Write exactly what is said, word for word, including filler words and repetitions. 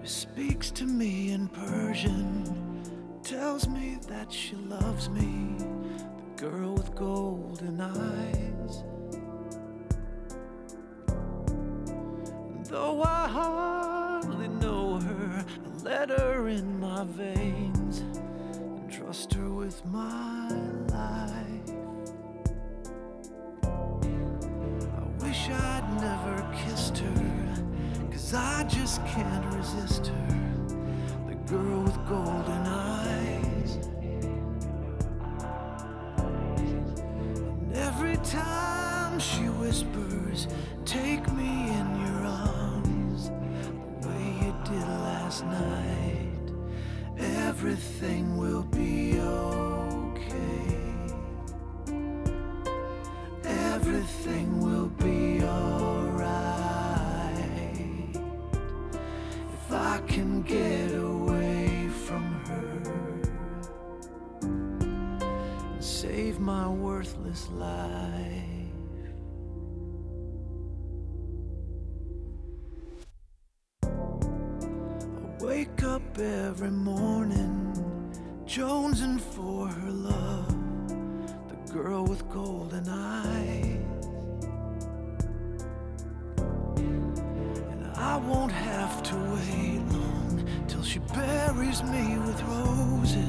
speaks to me in Persian, tells me that she loves me, the girl with golden eyes. And though I hardly know her, I let her in my veins and trust her with my life. I wish I'd never kissed her, 'cause I just can't resist her, the girl with golden eyes. And every time she whispers, take me in your arms, the way you did last night, everything will be okay. Everything will be alright if I can get away from her and save my worthless life. I wake up every morning jonesing for her love, the girl with golden eyes. And I won't have to wait long till she buries me with roses